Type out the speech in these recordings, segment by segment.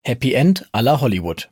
Happy End à la Hollywood.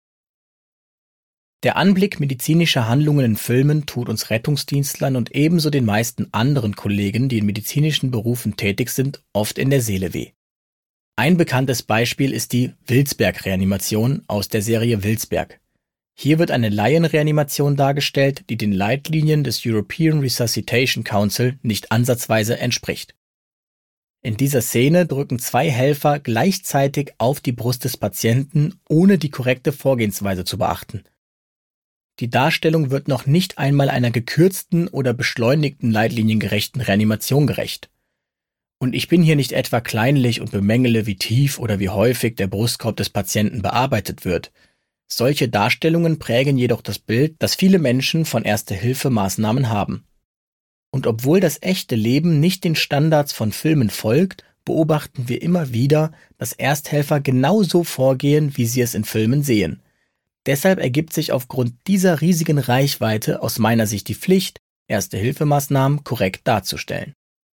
Der Anblick medizinischer Handlungen in Filmen tut uns Rettungsdienstlern und ebenso den meisten anderen Kollegen, die in medizinischen Berufen tätig sind, oft in der Seele weh. Ein bekanntes Beispiel ist die Wilsberg-Reanimation aus der Serie Wilsberg. Hier wird eine Laienreanimation dargestellt, die den Leitlinien des European Resuscitation Council nicht ansatzweise entspricht. In dieser Szene drücken zwei Helfer gleichzeitig auf die Brust des Patienten, ohne die korrekte Vorgehensweise zu beachten. Die Darstellung wird noch nicht einmal einer gekürzten oder beschleunigten leitliniengerechten Reanimation gerecht. Und ich bin hier nicht etwa kleinlich und bemängele, wie tief oder wie häufig der Brustkorb des Patienten bearbeitet wird. Solche Darstellungen prägen jedoch das Bild, das viele Menschen von Erste-Hilfe-Maßnahmen haben. Und obwohl das echte Leben nicht den Standards von Filmen folgt, beobachten wir immer wieder, dass Ersthelfer genauso vorgehen, wie sie es in Filmen sehen. Deshalb ergibt sich aufgrund dieser riesigen Reichweite aus meiner Sicht die Pflicht, Erste-Hilfe-Maßnahmen korrekt darzustellen.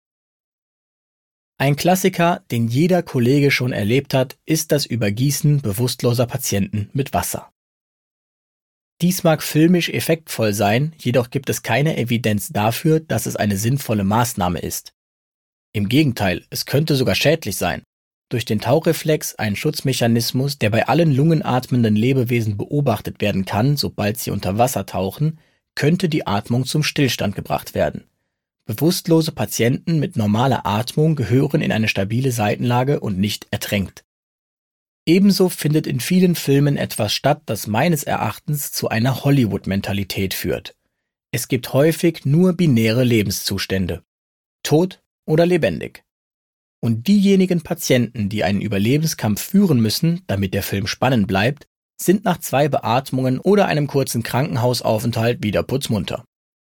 Ein Klassiker, den jeder Kollege schon erlebt hat, ist das Übergießen bewusstloser Patienten mit Wasser. Dies mag filmisch effektvoll sein, jedoch gibt es keine Evidenz dafür, dass es eine sinnvolle Maßnahme ist. Im Gegenteil, es könnte sogar schädlich sein. Durch den Tauchreflex, ein Schutzmechanismus, der bei allen lungenatmenden Lebewesen beobachtet werden kann, sobald sie unter Wasser tauchen, könnte die Atmung zum Stillstand gebracht werden. Bewusstlose Patienten mit normaler Atmung gehören in eine stabile Seitenlage und nicht ertränkt. Ebenso findet in vielen Filmen etwas statt, das meines Erachtens zu einer Hollywood-Mentalität führt. Es gibt häufig nur binäre Lebenszustände: tot oder lebendig. Und diejenigen Patienten, die einen Überlebenskampf führen müssen, damit der Film spannend bleibt, sind nach 2 Beatmungen oder einem kurzen Krankenhausaufenthalt wieder putzmunter.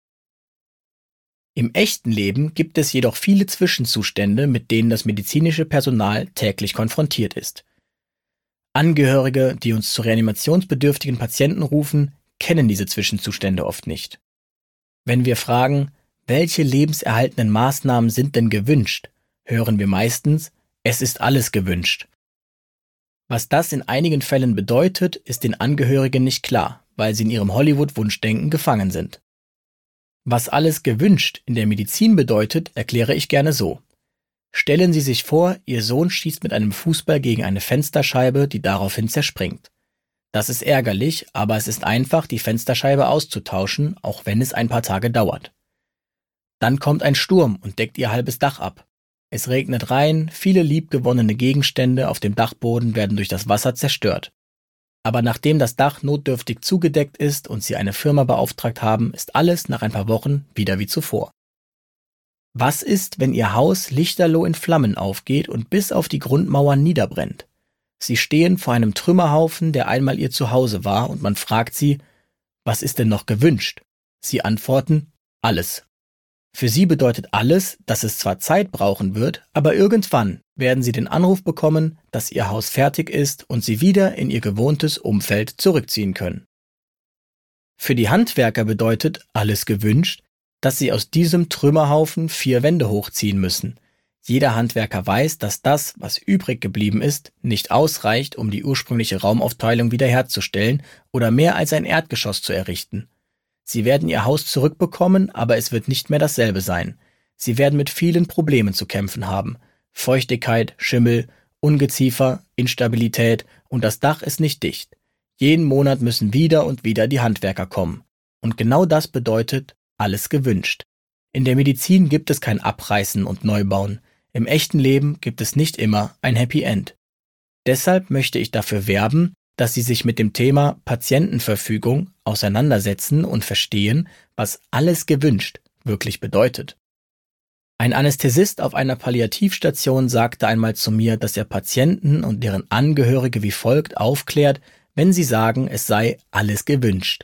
Im echten Leben gibt es jedoch viele Zwischenzustände, mit denen das medizinische Personal täglich konfrontiert ist. Angehörige, die uns zu reanimationsbedürftigen Patienten rufen, kennen diese Zwischenzustände oft nicht. Wenn wir fragen, welche lebenserhaltenden Maßnahmen sind denn gewünscht, hören wir meistens, es ist alles gewünscht. Was das in einigen Fällen bedeutet, ist den Angehörigen nicht klar, weil sie in ihrem Hollywood-Wunschdenken gefangen sind. Was alles gewünscht in der Medizin bedeutet, erkläre ich gerne so. Stellen Sie sich vor, Ihr Sohn schießt mit einem Fußball gegen eine Fensterscheibe, die daraufhin zerspringt. Das ist ärgerlich, aber es ist einfach, die Fensterscheibe auszutauschen, auch wenn es ein paar Tage dauert. Dann kommt ein Sturm und deckt Ihr halbes Dach ab. Es regnet rein, viele liebgewonnene Gegenstände auf dem Dachboden werden durch das Wasser zerstört. Aber nachdem das Dach notdürftig zugedeckt ist und Sie eine Firma beauftragt haben, ist alles nach ein paar Wochen wieder wie zuvor. Was ist, wenn Ihr Haus lichterloh in Flammen aufgeht und bis auf die Grundmauern niederbrennt? Sie stehen vor einem Trümmerhaufen, der einmal Ihr Zuhause war, und man fragt Sie, was ist denn noch gewünscht? Sie antworten, alles. Für Sie bedeutet alles, dass es zwar Zeit brauchen wird, aber irgendwann werden Sie den Anruf bekommen, dass Ihr Haus fertig ist und Sie wieder in Ihr gewohntes Umfeld zurückziehen können. Für die Handwerker bedeutet alles gewünscht, dass sie aus diesem Trümmerhaufen 4 Wände hochziehen müssen. Jeder Handwerker weiß, dass das, was übrig geblieben ist, nicht ausreicht, um die ursprüngliche Raumaufteilung wiederherzustellen oder mehr als ein Erdgeschoss zu errichten. Sie werden ihr Haus zurückbekommen, aber es wird nicht mehr dasselbe sein. Sie werden mit vielen Problemen zu kämpfen haben. Feuchtigkeit, Schimmel, Ungeziefer, Instabilität und das Dach ist nicht dicht. Jeden Monat müssen wieder und wieder die Handwerker kommen. Und genau das bedeutet, alles gewünscht. In der Medizin gibt es kein Abreißen und Neubauen. Im echten Leben gibt es nicht immer ein Happy End. Deshalb möchte ich dafür werben, dass Sie sich mit dem Thema Patientenverfügung auseinandersetzen und verstehen, was alles gewünscht wirklich bedeutet. Ein Anästhesist auf einer Palliativstation sagte einmal zu mir, dass er Patienten und deren Angehörige wie folgt aufklärt, wenn sie sagen, es sei alles gewünscht.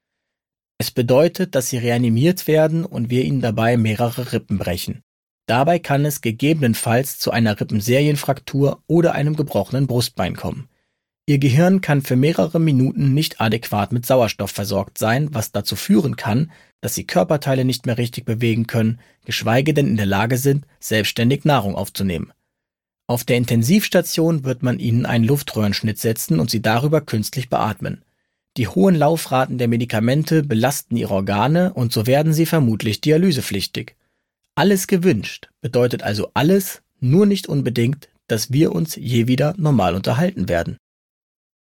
Es bedeutet, dass sie reanimiert werden und wir ihnen dabei mehrere Rippen brechen. Dabei kann es gegebenenfalls zu einer Rippenserienfraktur oder einem gebrochenen Brustbein kommen. Ihr Gehirn kann für mehrere Minuten nicht adäquat mit Sauerstoff versorgt sein, was dazu führen kann, dass sie Körperteile nicht mehr richtig bewegen können, geschweige denn in der Lage sind, selbstständig Nahrung aufzunehmen. Auf der Intensivstation wird man ihnen einen Luftröhrenschnitt setzen und sie darüber künstlich beatmen. Die hohen Laufraten der Medikamente belasten ihre Organe und so werden sie vermutlich dialysepflichtig. Alles gewünscht bedeutet also alles, nur nicht unbedingt, dass wir uns je wieder normal unterhalten werden.